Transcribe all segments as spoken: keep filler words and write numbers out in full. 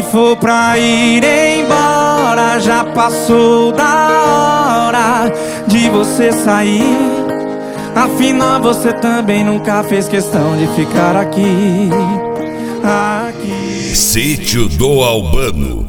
Se for pra ir embora, já passou da hora de você sair. Afinal você também nunca fez questão de ficar aqui. Aqui. Sítio do Albano.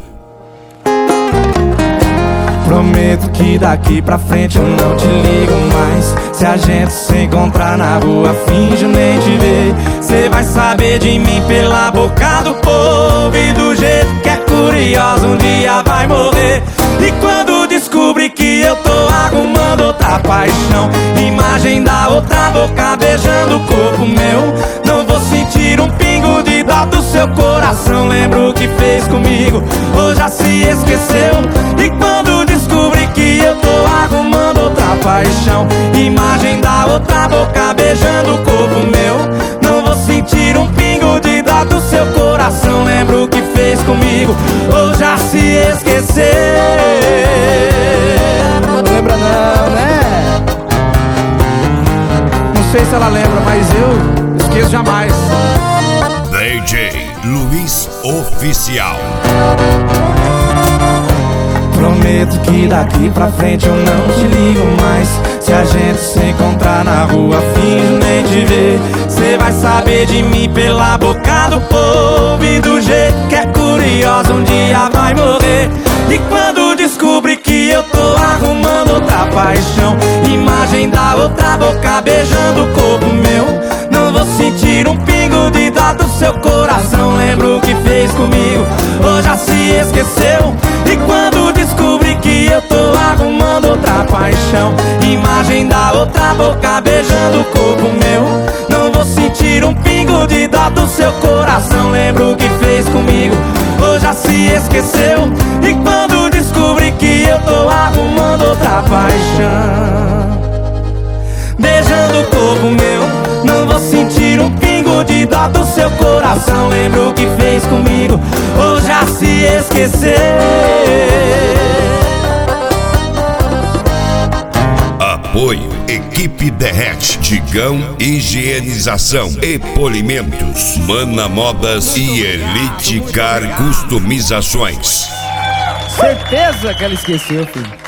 Prometo que daqui pra frente eu não te ligo mais. Se a gente se encontrar na rua, finjo nem te ver. Cê vai saber de mim pela boca do povo, e do jeito que é curioso um dia vai morrer. E quando descobrir que eu tô arrumando outra paixão, imagem da outra boca beijando o corpo meu, não vou sentir um pingo de dó do seu coração. Lembra o que fez comigo, ou já se esqueceu? E quando descobrir que eu tô arrumando outra paixão, imagem da outra boca beijando o corpo meu, não vou sentir um pingo de dó do seu coração. Lembra o que fez comigo, ou já se esqueceu? Não lembra não, né? Não sei se ela lembra, mas eu esqueço jamais. D J Luiz Oficial. Prometo que daqui pra frente eu não te ligo mais. Se a gente se encontrar na rua, finjo nem te ver. Cê vai saber de mim pela boca do povo, e do jeito que é curioso um dia vai morrer. E quando descobrir que eu tô arrumando outra paixão, imagem da outra boca beijando o corpo meu, não vou sentir um pingo de dó do seu coração. Lembra o que fez comigo, ou já se esqueceu? E quando descobrir que eu tô arrumando outra paixão, imagem da outra boca beijando o corpo meu, não vou sentir um pingo de dó do seu coração. Lembra o que fez comigo, ou já se esqueceu? E quando descobrir que eu tô arrumando outra paixão, beijando o corpo meu, não vou sentir um pingo de dó do seu coração. Lembra o que fez comigo, ou já se esqueceu? Apoio Equipe Derrete, Digão Higienização e Polimentos, Mana Modas e Elite Car Customizações. Certeza que ela esqueceu, filho.